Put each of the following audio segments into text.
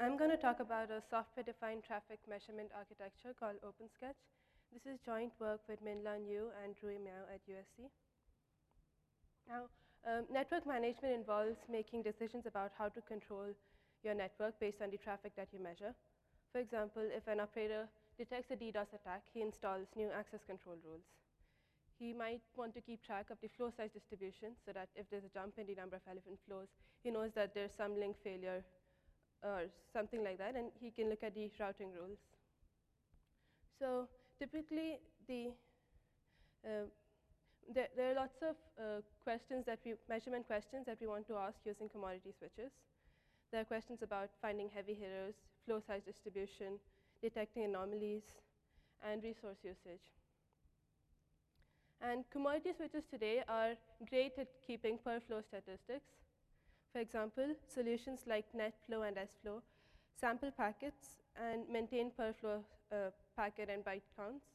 I'm going to talk about a software-defined traffic measurement architecture called OpenSketch. This is joint work with Minlan Yu and Rui Miao at USC. Now, network management involves making decisions about how to control your network based on the traffic that you measure. For example, if an operator detects a DDoS attack, he installs new access control rules. He might want to keep track of the flow size distribution so that if there's a jump in the number of elephant flows, he knows that there's some link failure or something like that, and he can look at the routing rules. So typically, there are lots of measurement questions that we want to ask using commodity switches. There are questions about finding heavy hitters, flow size distribution, detecting anomalies, and resource usage. And commodity switches today are great at keeping per flow statistics. For example, solutions like NetFlow and SFlow sample packets and maintain per flow packet and byte counts.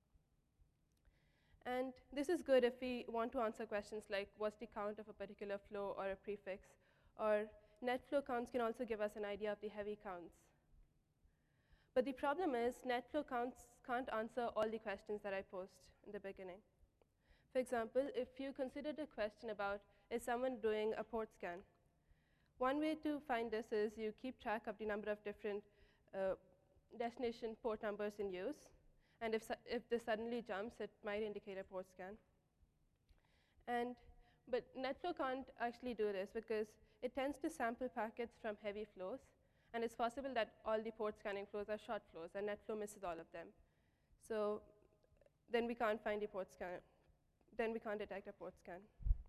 And this is good if we want to answer questions like what's the count of a particular flow or a prefix, or NetFlow counts can also give us an idea of the heavy counts. But the problem is NetFlow counts can't answer all the questions that I posed in the beginning. For example, if you considered a question about is someone doing a port scan, one way to find this is you keep track of the number of different destination port numbers in use. And if this suddenly jumps, it might indicate a port scan. But NetFlow can't actually do this because it tends to sample packets from heavy flows. And it's possible that all the port scanning flows are short flows, and NetFlow misses all of them. So then we can't find the port scan. Then we can't detect a port scan.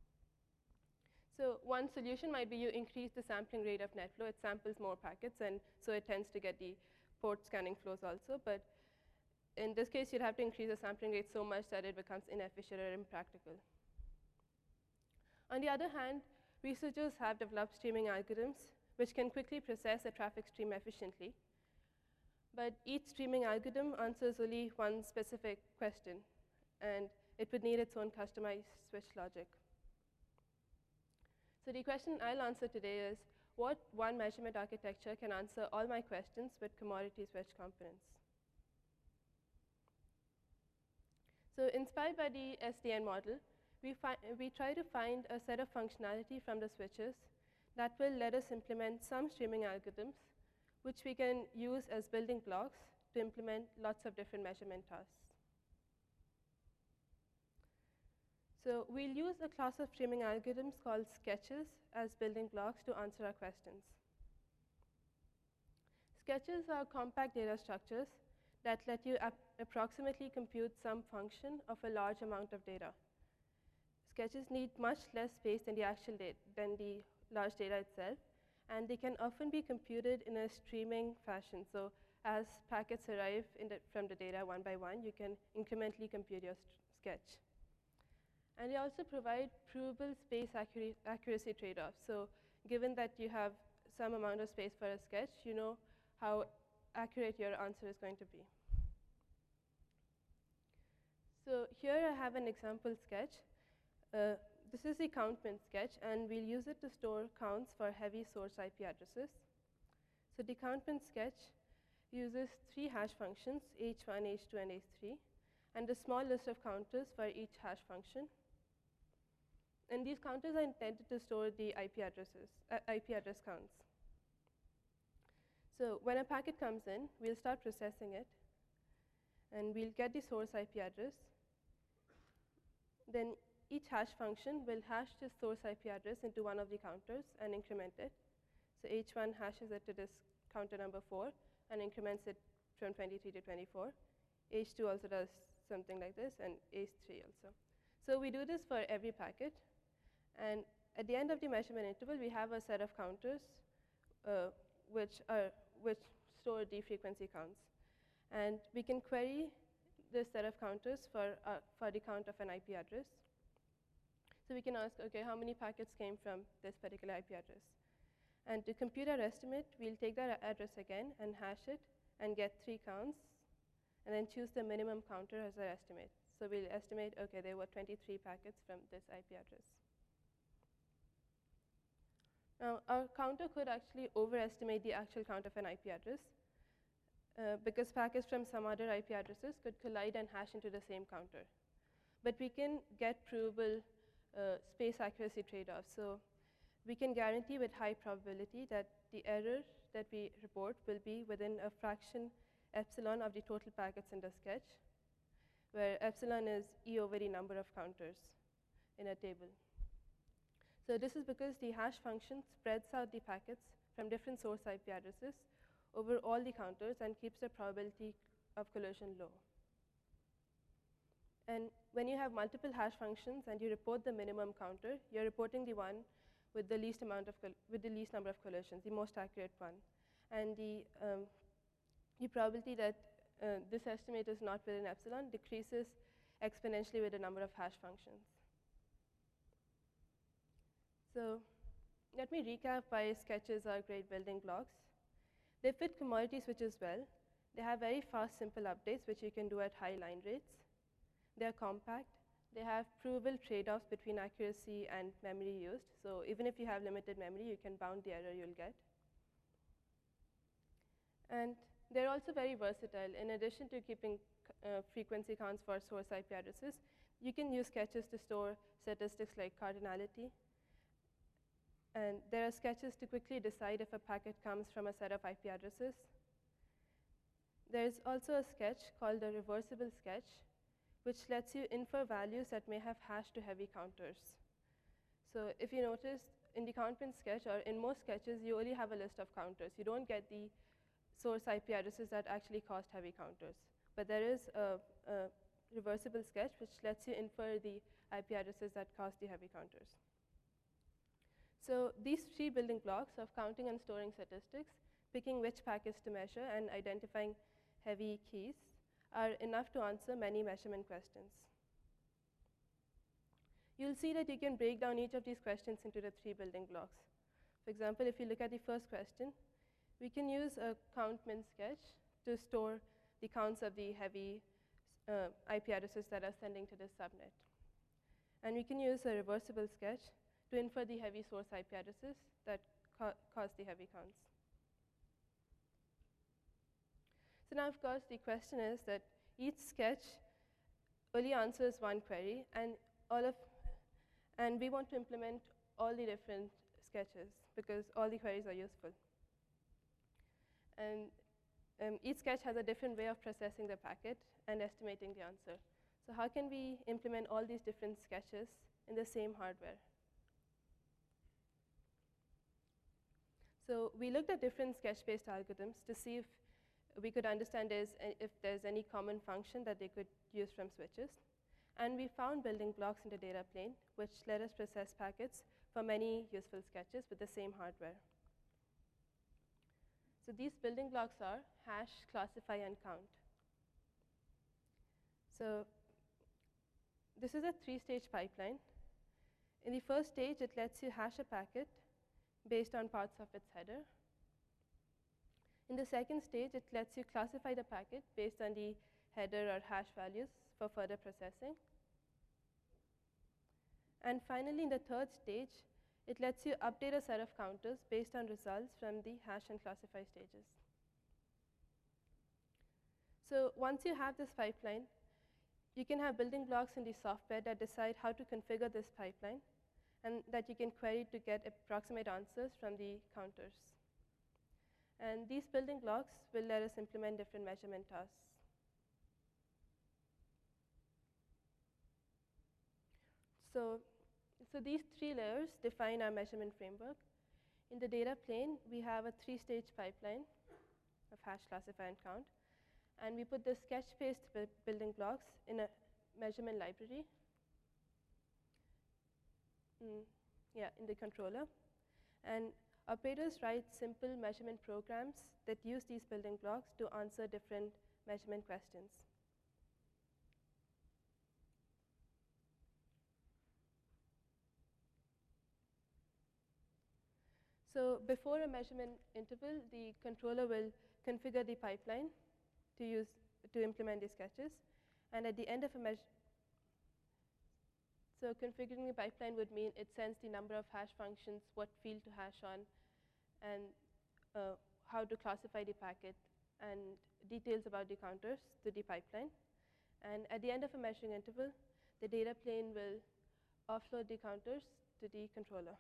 So one solution might be you increase the sampling rate of NetFlow. It samples more packets, and so it tends to get the port scanning flows also. But in this case, you'd have to increase the sampling rate so much that it becomes inefficient or impractical. On the other hand, researchers have developed streaming algorithms which can quickly process a traffic stream efficiently. But each streaming algorithm answers only one specific question, and it would need its own customized switch logic. So the question I'll answer today is, what one measurement architecture can answer all my questions with commodity switch components? So inspired by the SDN model, we try to find a set of functionality from the switches that will let us implement some streaming algorithms, which we can use as building blocks to implement lots of different measurement tasks. So we'll use a class of streaming algorithms called sketches as building blocks to answer our questions. Sketches are compact data structures that let you approximately compute some function of a large amount of data. Sketches need much less space than the large data itself, and they can often be computed in a streaming fashion. So as packets arrive from the data one by one, you can incrementally compute your sketch. And they also provide provable space accuracy trade-offs. So given that you have some amount of space for a sketch, you know how accurate your answer is going to be. So here I have an example sketch. This is the count-min sketch, and we'll use it to store counts for heavy source IP addresses. So the count-min sketch uses 3 hash functions, h1, h2, and h3, and a small list of counters for each hash function. And these counters are intended to store the IP address counts. So when a packet comes in, we'll start processing it, and we'll get the source IP address. Then each hash function will hash the source IP address into one of the counters and increment it. So h1 hashes it to this counter number 4 and increments it from 23 to 24. h2 also does something like this, and h3 also. So we do this for every packet. And at the end of the measurement interval, we have a set of counters which store the frequency counts. And we can query this set of counters for the count of an IP address. So we can ask, OK, how many packets came from this particular IP address? And to compute our estimate, we'll take that address again and hash it and get 3 counts, and then choose the minimum counter as our estimate. So we'll estimate, OK, there were 23 packets from this IP address. Now, our counter could actually overestimate the actual count of an IP address because packets from some other IP addresses could collide and hash into the same counter. But we can get provable space accuracy trade-offs. So we can guarantee with high probability that the error that we report will be within a fraction epsilon of the total packets in the sketch, where epsilon is E over the number of counters in a table. So this is because the hash function spreads out the packets from different source IP addresses over all the counters and keeps the probability of collision low. And when you have multiple hash functions and you report the minimum counter, you're reporting the one with the least number of collisions, the most accurate one. And the probability that this estimate is not within epsilon decreases exponentially with the number of hash functions. So let me recap why sketches are great building blocks. They fit commodity switches well. They have very fast, simple updates, which you can do at high line rates. They're compact. They have provable trade-offs between accuracy and memory used. So even if you have limited memory, you can bound the error you'll get. And they're also very versatile. In addition to keeping frequency counts for source IP addresses, you can use sketches to store statistics like cardinality. And there are sketches to quickly decide if a packet comes from a set of IP addresses. There's also a sketch called a reversible sketch, which lets you infer values that may have hash to heavy counters. So if you notice, in the count-bin sketch, or in most sketches, you only have a list of counters. You don't get the source IP addresses that actually cost heavy counters. But there is a reversible sketch, which lets you infer the IP addresses that cost the heavy counters. So these three building blocks of counting and storing statistics, picking which packets to measure, and identifying heavy keys are enough to answer many measurement questions. You'll see that you can break down each of these questions into the three building blocks. For example, if you look at the first question, we can use a count-min sketch to store the counts of the heavy IP addresses that are sending to this subnet. And we can use a reversible sketch to infer the heavy source IP addresses that cause the heavy counts. So now, of course, the question is that each sketch only answers one query, and we want to implement all the different sketches because all the queries are useful. And each sketch has a different way of processing the packet and estimating the answer. So how can we implement all these different sketches in the same hardware? So we looked at different sketch-based algorithms to see if we could understand if there's any common function that they could use from switches. And we found building blocks in the data plane, which let us process packets for many useful sketches with the same hardware. So these building blocks are hash, classify, and count. So this is a three-stage pipeline. In the first stage, it lets you hash a packet based on parts of its header. In the second stage, it lets you classify the packet based on the header or hash values for further processing. And finally, in the third stage, it lets you update a set of counters based on results from the hash and classify stages. So once you have this pipeline, you can have building blocks in the software that decide how to configure this pipeline and that you can query to get approximate answers from the counters. And these building blocks will let us implement different measurement tasks. So these three layers define our measurement framework. In the data plane, we have a three-stage pipeline of hash, classify, and count. And we put the sketch-based building blocks in a measurement library. In the controller. And operators write simple measurement programs that use these building blocks to answer different measurement questions. So before a measurement interval, the controller will configure the pipeline to implement these sketches. And at the end of a So configuring the pipeline would mean it sends the number of hash functions, what field to hash on, and how to classify the packet, and details about the counters to the pipeline. And at the end of a measuring interval, the data plane will offload the counters to the controller.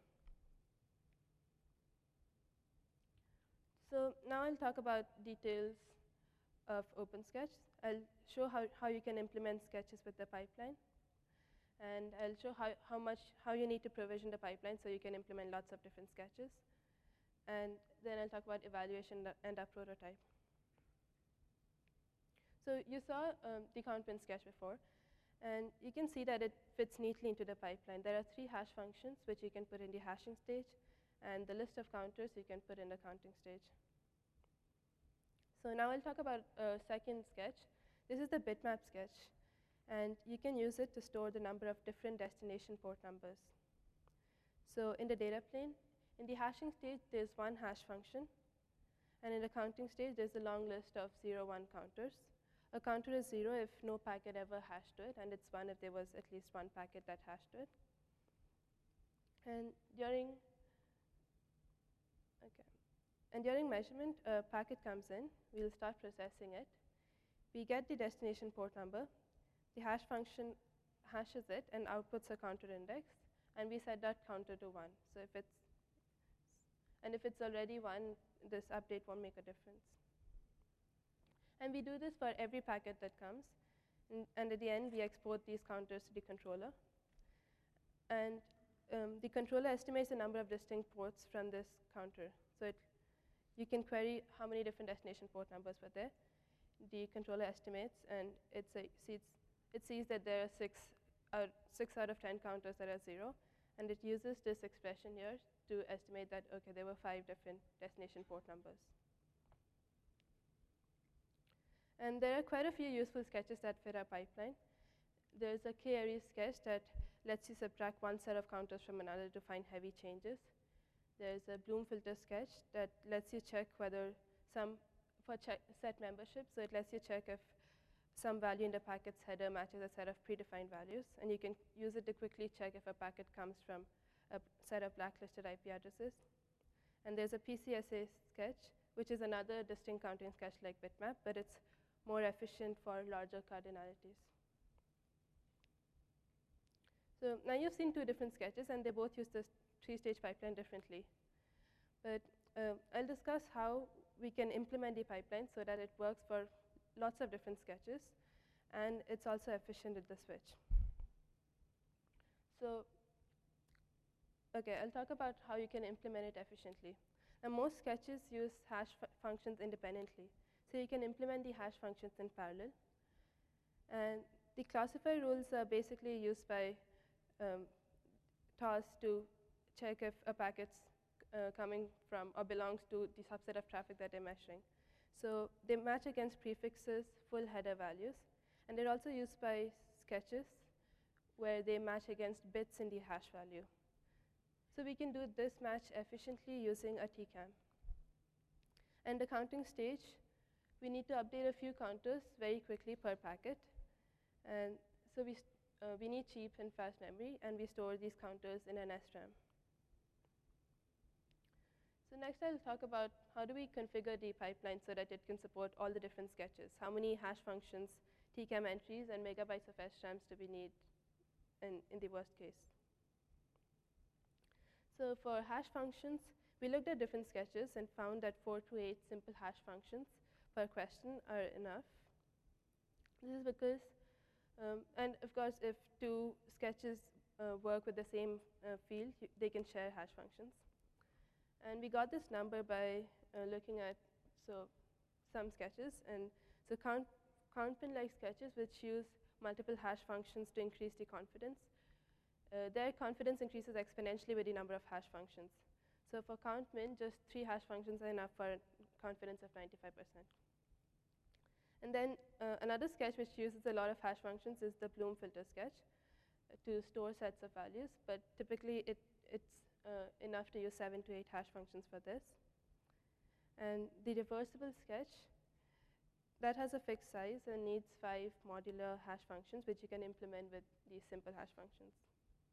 So now I'll talk about details of OpenSketch. I'll show how you can implement sketches with the pipeline. And I'll show how you need to provision the pipeline so you can implement lots of different sketches. And then I'll talk about evaluation and our prototype. So you saw the count-min sketch before. And you can see that it fits neatly into the pipeline. There are 3 hash functions, which you can put in the hashing stage, and the list of counters you can put in the counting stage. So now I'll talk about a second sketch. This is the bitmap sketch. And you can use it to store the number of different destination port numbers. So in the data plane, in the hashing stage, there's 1 hash function. And in the counting stage, there's a long list of 0, 1 counters. A counter is 0 if no packet ever hashed to it, and it's 1 if there was at least 1 packet that hashed to it. And during measurement, a packet comes in. We'll start processing it. We get the destination port number. The hash function hashes it and outputs a counter index, and we set that counter to 1. So if it's already 1, this update won't make a difference. And we do this for every packet that comes. And at the end, we export these counters to the controller. And the controller estimates the number of distinct ports from this counter. So you can query how many different destination port numbers were there. The controller estimates, and it sees that there are 6 out of 10 counters that are 0. And it uses this expression here to estimate that, OK, there were 5 different destination port numbers. And there are quite a few useful sketches that fit our pipeline. There's a K-Aries sketch that lets you subtract 1 set of counters from another to find heavy changes. There's a Bloom filter sketch that lets you check whether set membership. So it lets you check if some value in the packet's header matches a set of predefined values. And you can use it to quickly check if a packet comes from a set of blacklisted IP addresses. And there's a PCSA sketch, which is another distinct counting sketch like bitmap, but it's more efficient for larger cardinalities. So now you've seen 2 different sketches, and they both use this 3-stage pipeline differently. But I'll discuss how we can implement the pipeline so that it works for lots of different sketches, and it's also efficient at the switch. So I'll talk about how you can implement it efficiently. Now, most sketches use hash functions independently. So you can implement the hash functions in parallel. And the classify rules are basically used by TOS to check if a packet's coming from or belongs to the subset of traffic that they're measuring. So they match against prefixes, full header values. And they're also used by sketches where they match against bits in the hash value. So we can do this match efficiently using a TCAM. And the counting stage, we need to update a few counters very quickly per packet. And so we need cheap and fast memory, and we store these counters in an SRAM. So next I'll talk about how do we configure the pipeline so that it can support all the different sketches. How many hash functions, TCAM entries, and megabytes of SRAMs do we need in the worst case? So for hash functions, we looked at different sketches and found that 4 to 8 simple hash functions per question are enough. This is because, and of course, if 2 sketches work with the same field, they can share hash functions. And we got this number by looking at some sketches. And so count-min-like sketches, which use multiple hash functions to increase the confidence, their confidence increases exponentially with the number of hash functions. So for count-min, just 3 hash functions are enough for a confidence of 95%. And then another sketch which uses a lot of hash functions is the Bloom filter sketch to store sets of values. But typically, it's enough to use 7 to 8 hash functions for this. And the reversible sketch, that has a fixed size and needs 5 modular hash functions, which you can implement with these simple hash functions.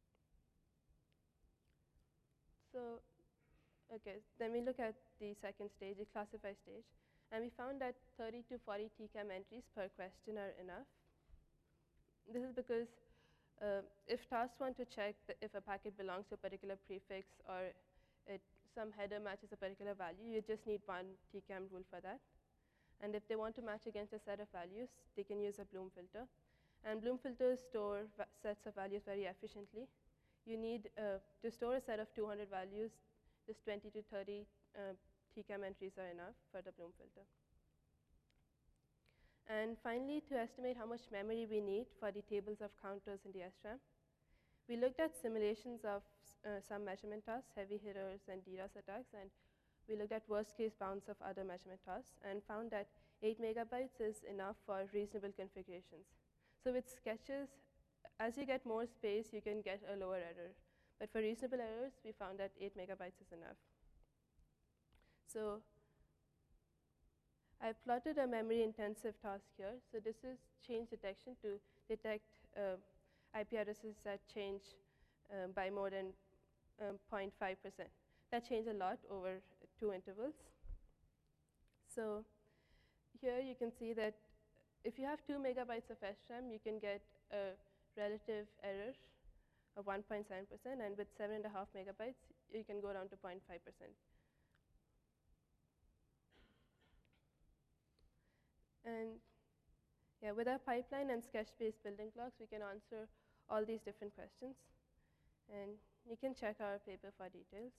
So, okay, then we look at the second stage, the classify stage, and we found that 30 to 40 TCAM entries per question are enough. This is because if tasks want to check if a packet belongs to a particular prefix or some header matches a particular value, you just need one TCAM rule for that. And if they want to match against a set of values, they can use a Bloom filter. And Bloom filters store sets of values very efficiently. You need, to store a set of 200 values, just 20 to 30 TCAM entries are enough for the Bloom filter. And finally, to estimate how much memory we need for the tables of counters in the SRAM, we looked at simulations of some measurement tasks, heavy hitters and DDoS attacks, and we looked at worst case bounds of other measurement tasks and found that 8 megabytes is enough for reasonable configurations. So with sketches, as you get more space, you can get a lower error. But for reasonable errors, we found that 8 megabytes is enough. So I've plotted a memory-intensive task here. So this is change detection to detect IP addresses that change by more than 0.5%. That change a lot over 2 intervals. So here you can see that if you have 2 megabytes of SRAM, you can get a relative error of 1.7%, and with 7.5 megabytes, you can go down to 0.5%. And yeah, with our pipeline and sketch-based building blocks, we can answer all these different questions. And you can check our paper for details.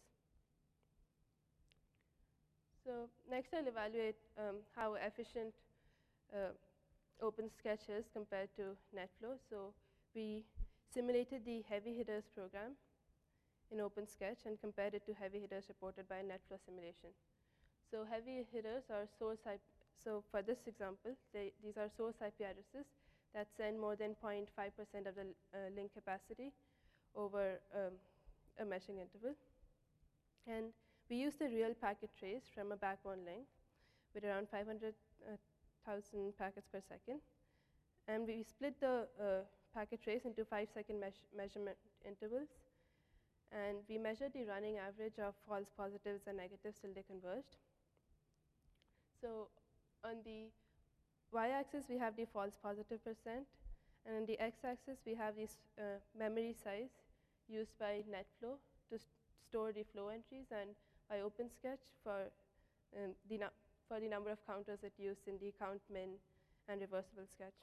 So next, I'll evaluate how efficient OpenSketch is compared to NetFlow. So we simulated the heavy hitters program in OpenSketch and compared it to heavy hitters reported by a NetFlow simulation. So heavy hitters are source IP. So for this example, these are source IP addresses that send more than 0.5% of the link capacity over a meshing interval. And we use the real packet trace from a backbone link with around 500,000 packets per second. And we split the packet trace into 5-second measurement intervals. And we measured the running average of false positives and negatives till they converged. So on the y-axis, we have the false positive percent. And on the x-axis, we have this memory size used by NetFlow to store the flow entries, and by OpenSketch for the number of counters it used in the count, min, and reversible sketch.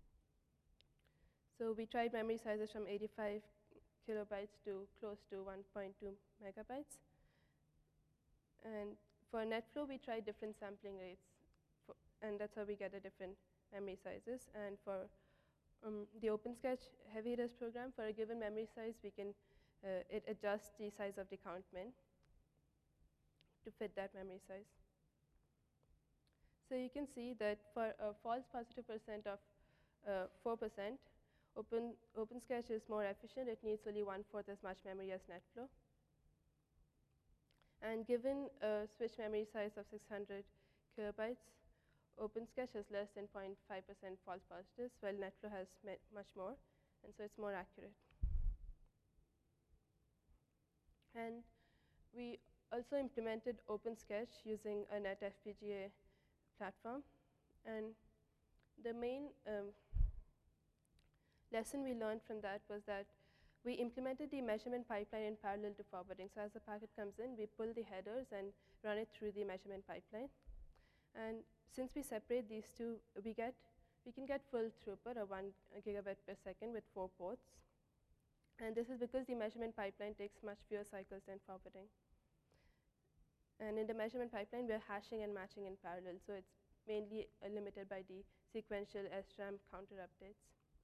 So we tried memory sizes from 85 kilobytes to close to 1.2 megabytes. And for NetFlow, we tried different sampling rates, and that's how we get the different memory sizes. And for the OpenSketch heavy hitters program, for a given memory size, we can it adjusts the size of the count min to fit that memory size. So you can see that for a false positive percent of 4%, OpenSketch is more efficient. It needs only 1/4 as much memory as NetFlow. And given a switch memory size of 600 kilobytes, OpenSketch has less than 0.5% false positives, while NetFlow has much more, and so it's more accurate. And we also implemented OpenSketch using a NetFPGA platform. And the main lesson we learned from that was that we implemented the measurement pipeline in parallel to forwarding. So as the packet comes in, we pull the headers and run it through the measurement pipeline. And since we separate these two, we can get full throughput of 1 gigabit per second with 4 ports. And this is because the measurement pipeline takes much fewer cycles than forwarding. And in the measurement pipeline, we're hashing and matching in parallel. So it's mainly limited by the sequential SRAM counter updates.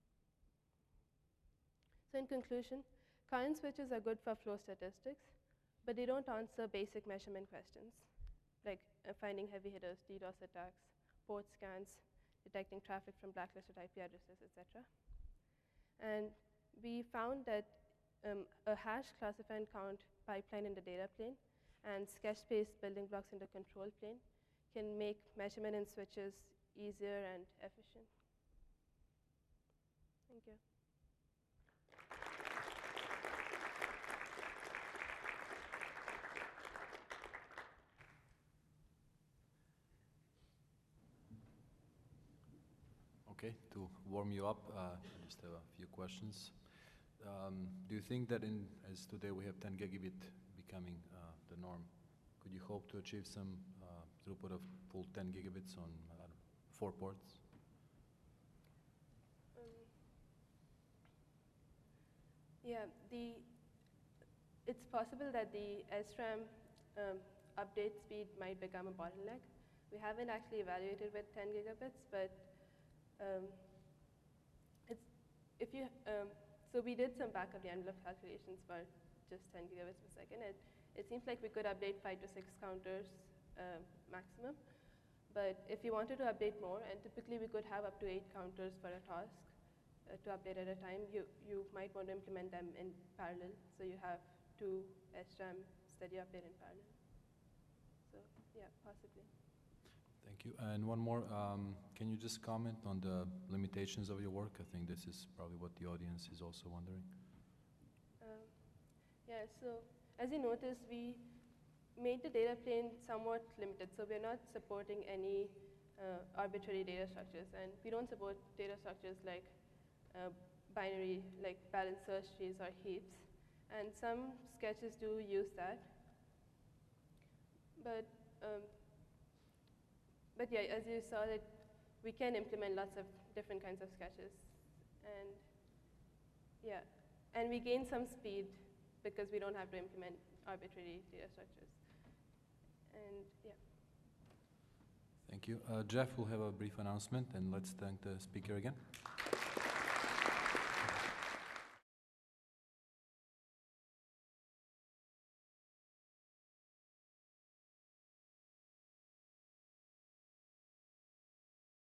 So in conclusion, current switches are good for flow statistics, but they don't answer basic measurement questions, like finding heavy hitters, DDoS attacks, port scans, detecting traffic from blacklisted IP addresses, etc. And we found that a hash classify and count pipeline in the data plane and sketch-based building blocks in the control plane can make measurement in switches easier and efficient. Thank you. Okay, to warm you up, I just have a few questions. Do you think that as today we have 10 gigabit becoming the norm, could you hope to achieve some throughput of full 10 gigabits on 4 ports? Yeah, it's possible that the SRAM update speed might become a bottleneck. We haven't actually evaluated with 10 gigabits, but so we did some back of the envelope calculations for just 10 gigabits per second. It seems like we could update 5 to 6 counters maximum. But if you wanted to update more, and typically we could have up to 8 counters for a task to update at a time, you might want to implement them in parallel. So you have 2 SRAM steady update in parallel. So yeah, possibly. Thank you. And one more, can you just comment on the limitations of your work? I think this is probably what the audience is also wondering. Yeah, so as you notice, we made the data plane somewhat limited. So we're not supporting any arbitrary data structures. And we don't support data structures like binary, like balanced search trees or heaps. And some sketches do use that. But yeah, as you saw, that we can implement lots of different kinds of sketches. And yeah, and we gain some speed because we don't have to implement arbitrary data structures. And yeah. Thank you. Jeff will have a brief announcement, and let's thank the speaker again.